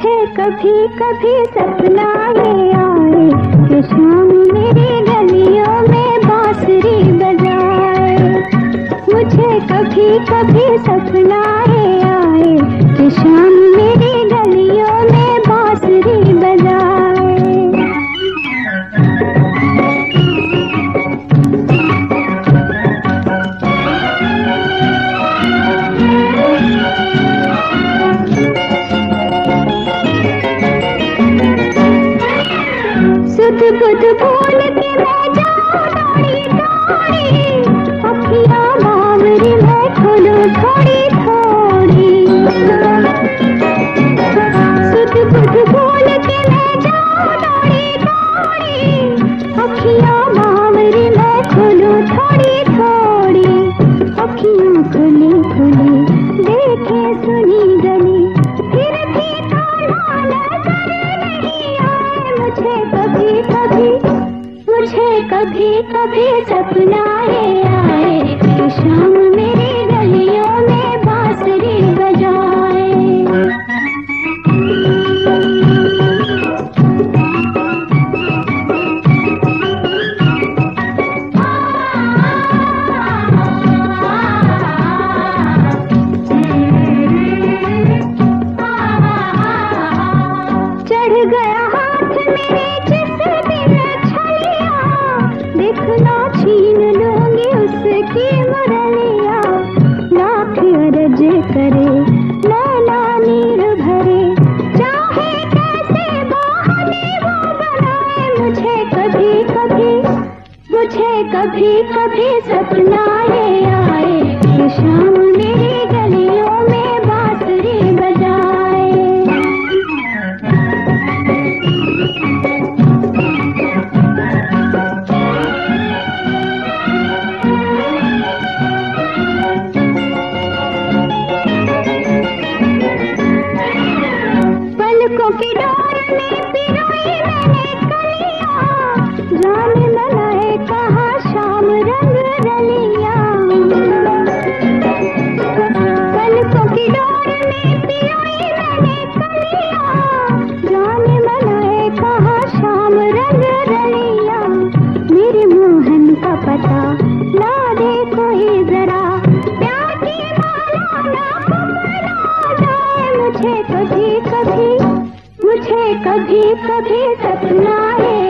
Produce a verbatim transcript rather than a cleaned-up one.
मुझे कभी कभी सपना ये आए कि शाम मेरी गलियों में बांसुरी बजाए। मुझे कभी कभी सपना ये आए कि शाम मेरी गलियों में बांसुरी बजाए। सुध बुध बोल के मैं जाऊं दौड़ी दौड़ी, अखियां बावरी मैं खोलूं थोड़ी थोड़ी। सुध बुध बोल के मैं जाऊं दौड़ी दौड़ी, अखियां बावरी मैं खोलूं थोड़ी थोड़ी। अखियां खुली खुली देखे सुनी गली, फिर भी ताला नजर नहीं आए। मुझे कभी कभी मुझे कभी कभी सपना ये आए कि शाम मेरी गलियों में बांसुरी बजाए। चढ़ गया हाथ मेरे जिस दिन छलिया, देखना छीन लूंगी उसकी मुरलिया। लाख अरज करे लैला नीर भरे, चाहे कैसे बहाने वो बनाए। मुझे कभी कभी मुझे कभी कभी सपना ये आए कि शाम मेरी गलियों में बांसुरी बजाए। पलकों की डोर में पिरोई मैंने कलियां, जान मनाए कहा शाम रंग रलियां। पलकों की डोर में पिरोई मैंने कलियां, जान मनाए कहा शाम रंग रलियां। मेरे मोहन का पता ला दे कोई जरा, प्यार की माला ना पकड़ा जाए। मुझे कभी कभी मुझे कभी कभी सपना है